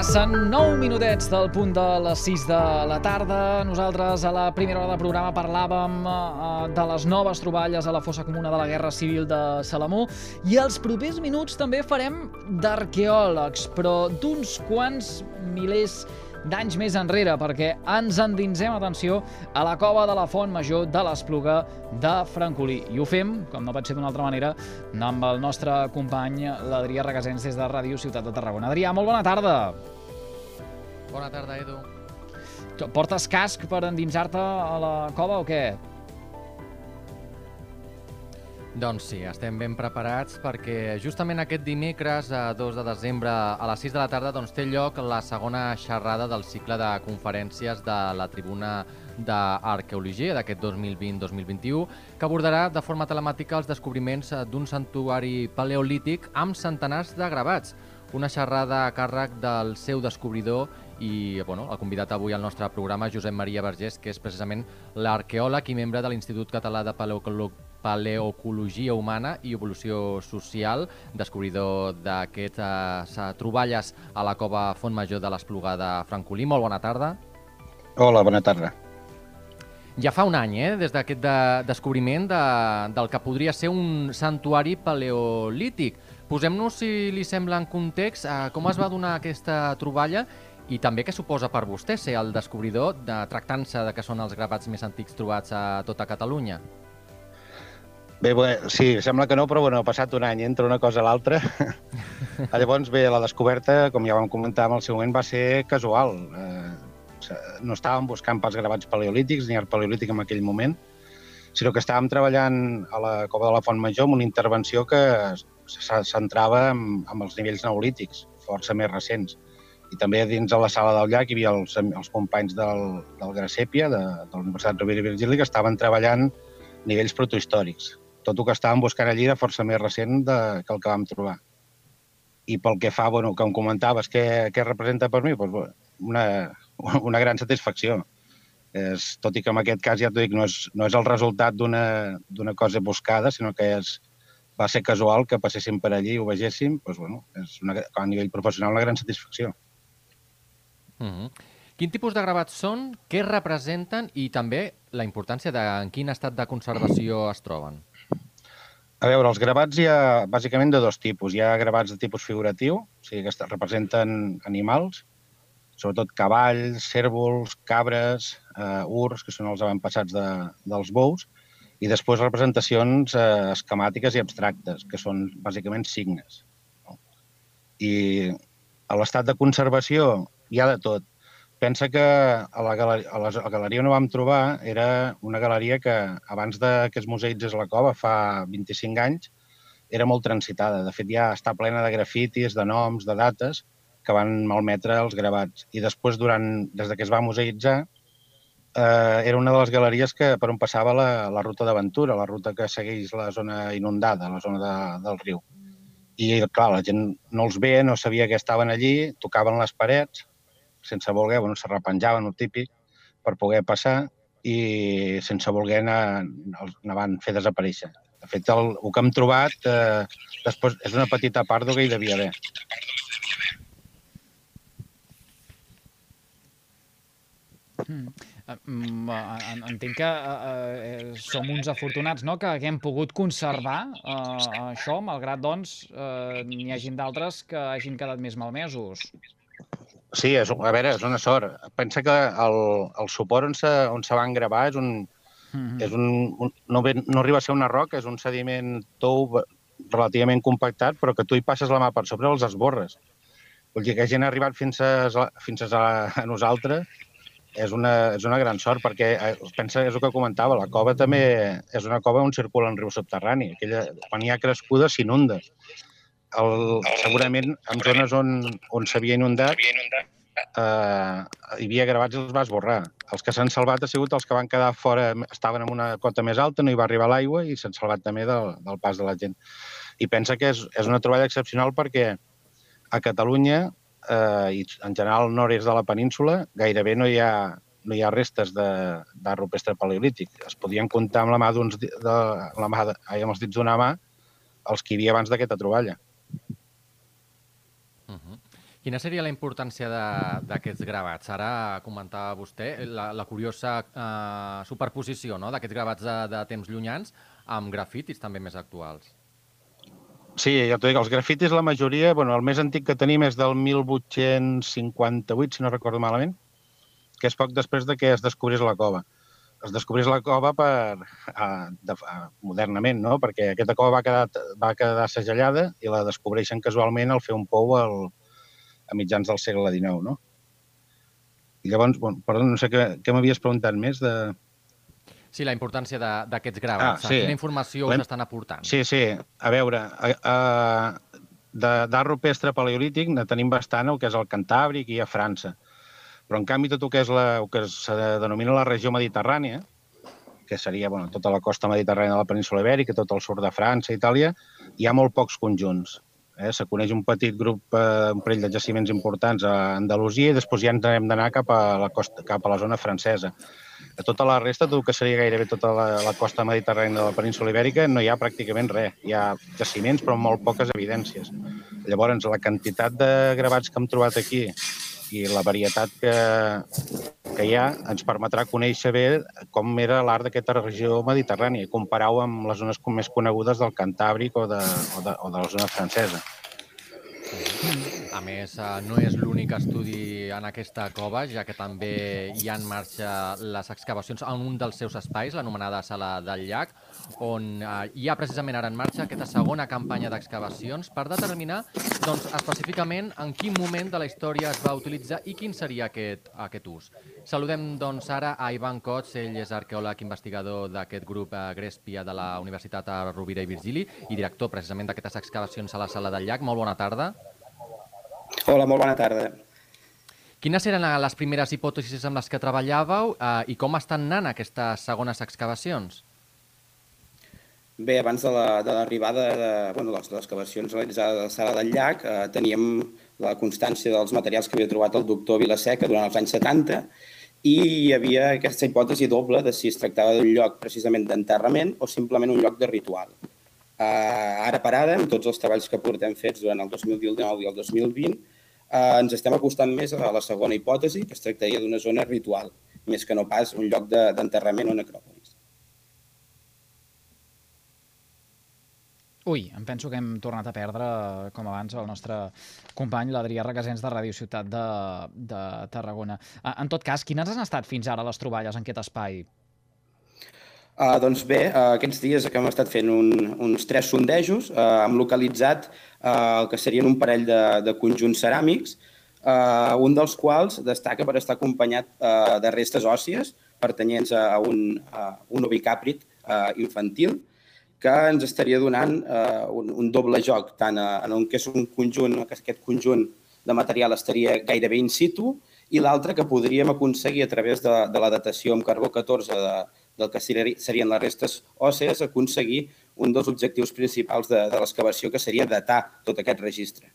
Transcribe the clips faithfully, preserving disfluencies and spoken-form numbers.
Passen nou minutets del punt de les sis de la tarda. Nosaltres a la primera hora de programa parlàvem eh, de les noves troballes a la fossa comuna de la Guerra Civil de Salamó i els propers minuts també farem d'arqueòlegs, però d'uns quants milers d'anys més enrere, perquè ens endinsem, atenció, a la cova de la Font Major de l'Espluga de Francolí. I ho fem, com no pot ser d'una altra manera, amb el nostre company, l'Adrià Requesens, des de Ràdio Ciutat de Tarragona. Adrià, molt bona tarda. Bona tarda, Edu. Portes casc per endinsar-te a la cova o què? Doncs sí, estem ben preparats perquè justament aquest dimecres, a dos de desembre, a les sis de la tarda, doncs, té lloc la segona xerrada del cicle de conferències de la Tribuna d'Arqueologia d'aquest dos mil vint dos mil vint-i-u, que abordarà de forma telemàtica els descobriments d'un santuari paleolític amb centenars de gravats. Una xerrada a càrrec del seu descobridor i bueno, el convidat avui al nostre programa, Josep Maria Vergés, que és precisament l'arqueòleg i membre de l'Institut Català de Paleocologia Paleocologia Humana i Evolució Social, descobridor d'aquestes uh, troballes a la cova Font Major de l'Espluga de Francolí. Molt bona tarda. Hola, bona tarda. Ja fa un any, eh, des d'aquest de descobriment de, del que podria ser un santuari paleolític. Posem-nos, si li sembla, en context, uh, com es va donar aquesta troballa i també què suposa per vostè ser el descobridor, de, tractant-se de que són els gravats més antics trobats a tota Catalunya. Bé, bé, sí, sembla que no, però bueno, ha passat un any entre una cosa i l'altra. Llavors, bé, la descoberta, com ja vam comentar en el seu moment, va ser casual. Eh, no estàvem buscant pels gravats paleolítics, ni art paleolític en aquell moment, sinó que estàvem treballant a la cova de la Font Major amb una intervenció que se centrava en, en els nivells neolítics, força més recents. I també dins de la sala del llac hi havia els, els companys del, del Grasèpia, de, de la Universitat Rovira i Virgili, que estaven treballant nivells protohistòrics. Tot el que estàvem buscant allí era força més recent de, que el que vam trobar. I pel que fa, bueno, que em comentaves, què, què representa per mi? Pues, bueno, una, una gran satisfacció. És, tot i que en aquest cas, ja t'ho dic, no és, no és el resultat d'una cosa buscada, sinó que és, va ser casual que passéssim per allí i ho vegéssim, pues, bueno, és una, a nivell professional una gran satisfacció. Mm-hmm. Quin tipus de gravats són, què representen i també la importància de en quin estat de conservació es troben? A veure, els gravats hi ha bàsicament de dos tipus. Hi ha gravats de tipus figuratiu, o sigui que representen animals, sobretot cavalls, cérvols, cabres, eh, urs, que són els avantpassats de, dels bous, i després representacions eh, esquemàtiques i abstractes, que són bàsicament signes. I a l'estat de conservació hi ha de tot. Pensa que a la, galeria, a la galeria on ho vam trobar era una galeria que abans de que es museïtzés la cova, fa vint-i-cinc anys, era molt transitada. De fet, ja està plena de grafitis, de noms, de dates, que van malmetre els gravats. I després, durant, des que es va museïtzar, eh, era una de les galeries que, per on passava la, la ruta d'aventura, la ruta que segueix la zona inundada, la zona de, del riu. I, clar, la gent no els veia, no sabia que estaven allí, tocaven les parets, sense voler, bueno, se repenjaven, el típic, per poder passar i sense voler anar, anar van fer desaparèixer. De fet, el, el que hem trobat eh, després és una petita part del que hi devia haver. Mm. Entenc que eh, som uns afortunats, no?, que haguem pogut conservar eh, això, malgrat doncs eh, n'hi hagin d'altres que hagin quedat més malmesos. Sí, és, a veure, és una sort. Pensa que el, el suport on se, on se van gravar és un, mm-hmm. és un, un no, no arriba a ser una roca, és un sediment tou relativament compactat, però que tu hi passes la mà per sobre els esborres. Vull dir que gent ha arribat fins a, fins a, a nosaltres, és una, és una gran sort, perquè pensa, és el que comentava, la cova també és una cova on circula un riu subterrani. Aquella, quan hi ha crescuda, s'inunda. El, segurament, en zones on, on s'havia inundat, eh, hi havia gravats i els va esborrar. Els que s'han salvat ha sigut els que van quedar fora, estaven en una cota més alta, no hi va arribar l'aigua i s'han salvat també del, del pas de la gent. I pensa que és, és una troballa excepcional perquè a Catalunya, eh, i en general al nord-est de la península, gairebé no hi ha, no hi ha restes d'art rupestre paleolític. Es podien comptar amb la mà d'uns, de, la mà de, ai, amb els dits d'una mà els que hi havia abans d'aquesta troballa. Uh-huh. Quina seria la importància d'aquests gravats? Ara comentava vostè la, la curiosa eh, superposició, no?, d'aquests gravats de, de temps llunyans amb grafitis també més actuals. Sí, ja t'ho dic, els grafitis, la majoria, bueno, el més antic que tenim és del mil vuit-cents cinquanta-vuit, si no recordo malament, que és poc després de que es descobrís la cova. Es descobrís la cova per, uh, de, uh, modernament, no?, perquè aquesta cova va quedar, va quedar segellada i la descobreixen casualment al fer un pou al a mitjans del segle dinou, no? I llavors, bueno, perdó, no sé què, què m'havies preguntat més de... Sí, la importància d'aquests gravats. Ah, sí. Quina informació us estan aportant? Sí, sí. A veure, uh, d'art rupestre paleolític ne tenim bastant el que és el Cantàbric i a França. Però, en canvi, tot el que és la, el que se denomina la regió mediterrània, que seria, bueno, tota la costa mediterrània de la península Ibèrica, tot el sud de França i Itàlia, hi ha molt pocs conjunts. Eh, se coneix un petit grup, eh, un parell de jaciments importants a Andalusia i després ja ens hem d'anar cap a la costa, cap a la zona francesa. A tota la resta, tot el que seria gairebé tota la, la costa mediterrània de la península Ibèrica, no hi ha pràcticament res. Hi ha jaciments, però molt poques evidències. Llavors, la quantitat de gravats que hem trobat aquí i la varietat que, que hi ha ens permetrà conèixer bé com era l'art d'aquesta regió mediterrània i comparar-ho amb les zones més conegudes del Cantàbric o de, o de, o de la zona francesa. A més, no és l'únic estudi en aquesta cova, ja que també hi ha en marxa les excavacions en un dels seus espais, l'anomenada Sala del Llac, on hi ha precisament ara en marxa aquesta segona campanya d'excavacions per determinar doncs, específicament en quin moment de la història es va utilitzar i quin seria aquest, aquest ús. Saludem doncs, ara a Ivan Cots, ell és arqueòleg investigador d'aquest grup Grèspia de la Universitat Rovira i Virgili i director precisament d'aquestes excavacions a la Sala del Llac. Molt bona tarda. Hola, molt bona tarda. Quines eren les primeres hipòtesis amb les que treballàveu eh, i com estan anant aquestes segones excavacions? Bé, abans de l'arribada la, de, de, bueno, de les excavacions realitzades a la Sala del Llac, eh, teníem la constància dels materials que havia trobat el doctor Vilaseca durant els anys setanta i hi havia aquesta hipòtesi doble de si es tractava d'un lloc precisament d'enterrament o simplement un lloc de ritual. Uh, ara per ara, amb tots els treballs que portem fets durant el dos mil dinou i el dos mil vint, uh, ens estem acostant més a la segona hipòtesi, que es tractaria d'una zona ritual, més que no pas un lloc d'enterrament o necròpolis. Ui, em penso que hem tornat a perdre, com abans, el nostre company, l'Adrià Requesens, de Ràdio Ciutat de, de Tarragona. En tot cas, quines han estat fins ara les troballes en aquest espai? Uh, doncs bé, uh, aquests dies que hem estat fent un, uns tres sondejos, uh, hem localitzat uh, el que serien un parell de, de conjunts ceràmics, uh, un dels quals destaca per estar acompanyat uh, de restes òssies pertanyents a un, a un ovicàprid uh, infantil, que ens estaria donant uh, un, un doble joc, tant en un que és un conjunt, que aquest conjunt de material estaria gairebé in situ, i l'altre que podríem aconseguir a través de, de la datació amb carbó catorze de, del que serien les restes òssees, aconseguir un dels objectius principals de, de l'excavació, que seria datar tot aquest registre.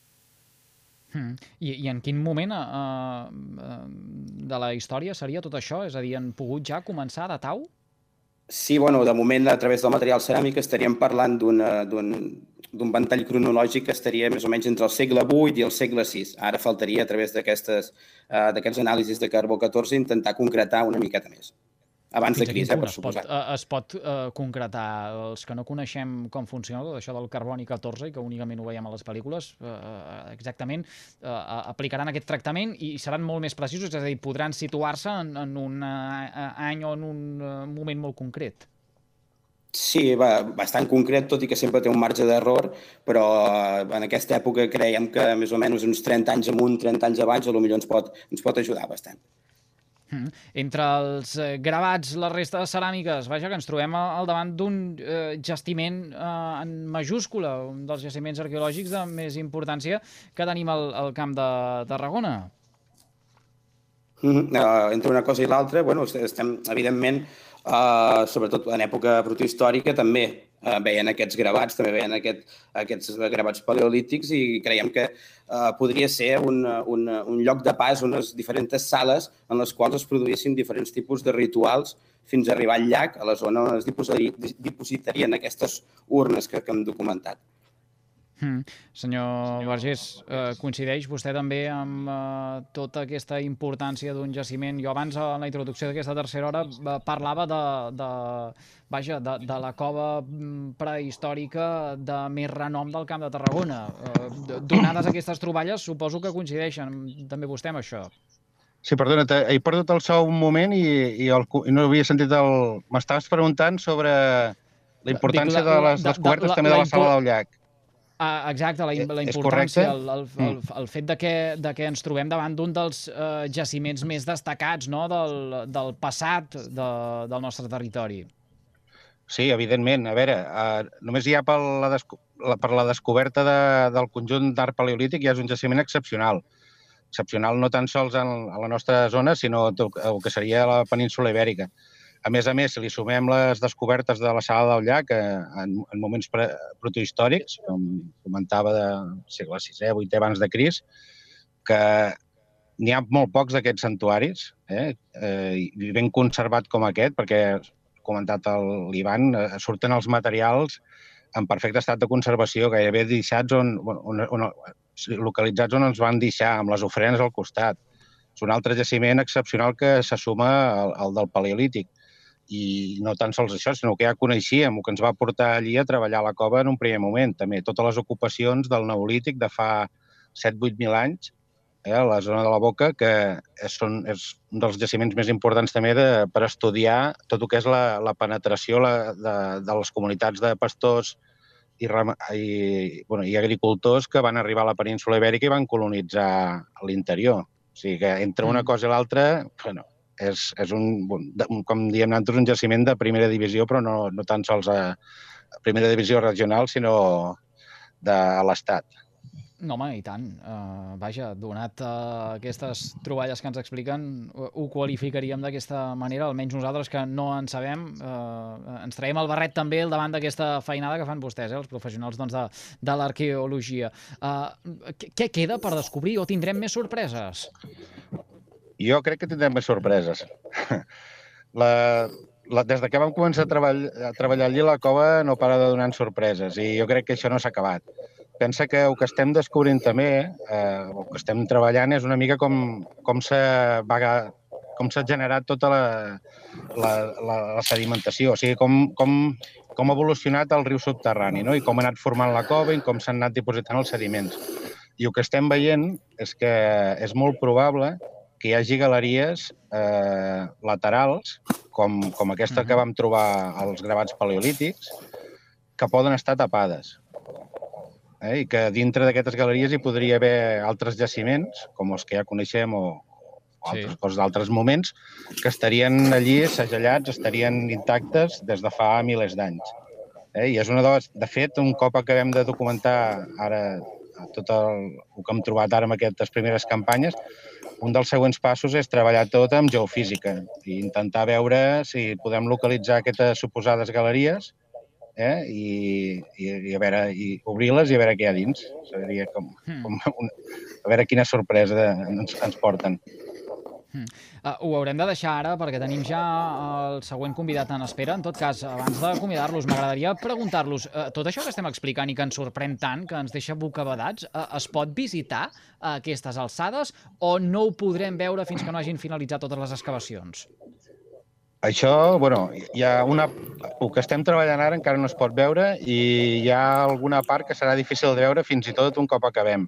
Hmm. I, I en quin moment uh, de la història seria tot això? És a dir, han pogut ja començar a datar-ho? Sí, bueno, de moment, a través del material ceràmic, estaríem parlant d'un ventall cronològic que estaria més o menys entre el segle vuit i el segle sis. Ara faltaria, a través d'aquestes uh, anàlisis de carbó catorze, intentar concretar una miqueta més. Abans de crisi, eh, per suposat. Es pot, es pot uh, concretar, els que no coneixem com funciona tot això del carboni catorze i que únicament ho veiem a les pel·lícules, uh, exactament uh, aplicaran aquest tractament i seran molt més precisos, és a dir, podran situar-se en, en un uh, any o en un uh, moment molt concret. Sí, va, bastant concret, tot i que sempre té un marge d'error, però uh, en aquesta època creiem que més o menys uns trenta anys amunt, trenta anys abans, potser ens pot, ens pot ajudar bastant. Mm. Entre els eh, gravats, les restes ceràmiques, vaja, que ens trobem al davant d'un eh, jaciment eh, en majúscula, un dels jaciments arqueològics de més importància que tenim al, al Camp de Tarragona. Mm-hmm. uh, entre una cosa i l'altra, bueno, estem, evidentment, uh, sobretot en època protohistòrica, també uh, veien aquests gravats, també veien aquest, aquests gravats paleolítics i creiem que uh, podria ser un, un, un lloc de pas, unes diferents sales en les quals es produïssin diferents tipus de rituals fins a arribar al llac, a la zona on es dipositarien aquestes urnes que, que hem documentat. Mm. Senyor Vergés, eh, coincideix vostè també amb eh, tota aquesta importància d'un jaciment? Jo abans, en la introducció d'aquesta tercera hora, eh, parlava de, de, vaja, de, de la cova prehistòrica de més renom del Camp de Tarragona. Eh, donades aquestes troballes, suposo que coincideixen també vostè amb això. Sí, perdona, he perdut el so un moment i, i, el, i no havia sentit el... M'estaves preguntant sobre la importància de les descobertes també de la Sala del Llac. Ah, exacte, la, la importància, el, el, el, el fet de que, de que ens trobem davant d'un dels eh, jaciments més destacats, no?, del, del passat de, del nostre territori. Sí, evidentment. A veure, eh, només ja per la, la, per la descoberta de, del conjunt d'art paleolític ja és un jaciment excepcional. Excepcional no tan sols en, a la nostra zona, sinó el que seria la península Ibèrica. A més a més, si li sumem les descobertes de la Sala del Llac eh, en, en moments pre, protohistòrics, com comentava de segle sisè, vuitè abans de Crist, que n'hi ha molt pocs d'aquests santuaris, eh, eh, i ben conservat com aquest, perquè, comentat l'Ivan, eh, surten els materials en perfecte estat de conservació, gairebé deixats on, on, on, localitzats on ens van deixar, amb les ofrenes al costat. És un altre jaciment excepcional que se suma al, al del Paleolític. I no tan sols això, sinó que ja coneixíem, el que ens va portar allí a treballar a la cova en un primer moment. També totes les ocupacions del Neolític de fa set vuit mil anys, eh, a la zona de la Boca, que és, són, és un dels jaciments més importants també de, per estudiar tot el que és la, la penetració la, de, de les comunitats de pastors i, i, bueno, i agricultors que van arribar a la península Ibèrica i van colonitzar l'interior. O sigui que entre una cosa i l'altra, bueno, és, és un, com diem nosaltres, un jaciment de primera divisió, però no, no tan sols a primera divisió regional, sinó de l'Estat. No, home, i tant. Uh, vaja, donat uh, aquestes troballes que ens expliquen, uh, ho qualificaríem d'aquesta manera, almenys nosaltres que no en sabem, uh, ens traiem el barret també al davant d'aquesta feinada que fan vostès, eh, els professionals doncs, de, de l'arqueologia. Uh, què queda per descobrir o tindrem més sorpreses? Jo crec que tindrem més sorpreses. La, la, des que vam començar a, treball, a treballar allí, la cova no para de donar sorpreses i jo crec que això no s'ha acabat. Pensa que el que estem descobrint també, eh, el que estem treballant, és una mica com, com s'ha com s'ha generat tota la, la, la, la sedimentació, o sigui, com, com, com ha evolucionat el riu subterrani, no? I com ha anat formant la cova i com s'han anat dipositant els sediments. I el que estem veient és que és molt probable que hi hagi galeries eh, laterals, com, com aquesta que vam trobar als gravats paleolítics, que poden estar tapades. Eh? I que dintre d'aquestes galeries hi podria haver altres jaciments, com els que ja coneixem, o, o altres sí. coses d'altres moments, que estarien allí segellats, estarien intactes des de fa milers d'anys. Eh? I és una de les... De fet, un cop acabem de documentar ara tot el, el que hem trobat ara amb aquestes primeres campanyes, un dels següents passos és treballar tot amb geofísica i intentar veure si podem localitzar aquestes suposades galeries eh, i, i, i, a veure, i obrir-les i a veure què hi ha dins. Seria com, com un, a veure quina sorpresa ens, ens porten. Hmm. Uh, ho haurem de deixar ara perquè tenim ja el següent convidat en espera. En tot cas, abans d'acomiadar-los, m'agradaria preguntar-los, uh, tot això que estem explicant i que ens sorprèn tant, que ens deixa bocabadats, uh, es pot visitar a aquestes alçades o no ho podrem veure fins que no hagin finalitzat totes les excavacions? Això, bueno, hi ha una... El que estem treballant ara encara no es pot veure i hi ha alguna part que serà difícil de veure fins i tot un cop acabem.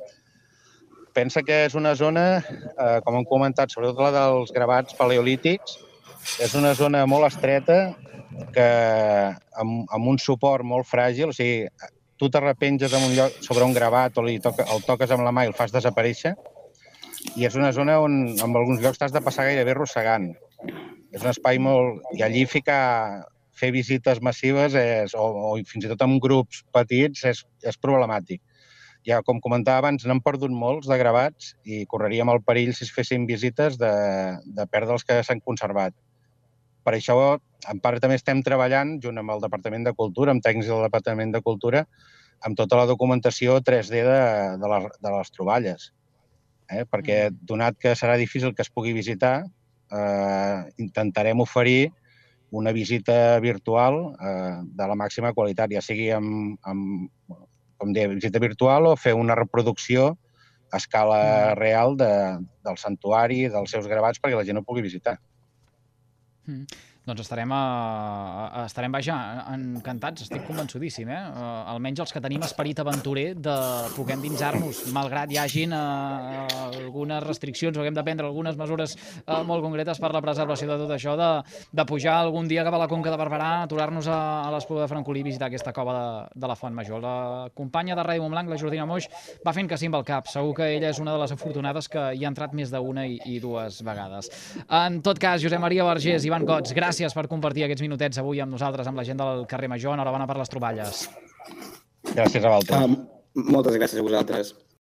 Pensa que és una zona, eh, com hem comentat, sobretot la dels gravats paleolítics, és una zona molt estreta que amb, amb un suport molt fràgil, o sigui, tu t'arrepenges en un lloc sobre un gravat o li toca, el toques amb la mà i el fas desaparèixer, i és una zona on en alguns llocs t'has de passar gairebé arrossegant. És un espai molt... I allí ficar, fer visites massives és, o, o fins i tot amb grups petits és, és problemàtic. Ja, com comentava abans, n'hem perdut molts de gravats i correríem el perill, si es fessin visites, de, de perdre els que s'han conservat. Per això, en part, també estem treballant, junt amb el Departament de Cultura, amb tècnics del Departament de Cultura, amb tota la documentació tres D de, de, les, de les troballes. Eh? Perquè, donat que serà difícil que es pugui visitar, eh, intentarem oferir una visita virtual eh, de la màxima qualitat, ja sigui amb, amb com deia, visita virtual o fer una reproducció a escala real de, del santuari, dels seus gravats, perquè la gent ho pugui visitar. Mm. Doncs estarem, a, estarem vaja, encantats, estic convençudíssim, eh? Almenys els que tenim esperit aventurer de poder endinsar-nos, malgrat hi hagin eh, algunes restriccions o haguem de prendre algunes mesures eh, molt concretes per la preservació de tot això, de, de pujar algun dia cap a la Conca de Barberà, aturar-nos a, a l'Espluga de Francolí i visitar aquesta cova de, de la Font Major. La companya de Ràdio Montblanc, la Jordina Moix, va fent que sí amb el cap. Segur que ella és una de les afortunades que hi ha entrat més d'una i, i dues vegades. En tot cas, Josep Maria Vergés, Ivan Cots, gràcies Gràcies per compartir aquests minutets avui amb nosaltres, amb la gent del carrer Major. Enhorabona per les troballes. Gràcies a vosaltres. Um, moltes gràcies a vosaltres.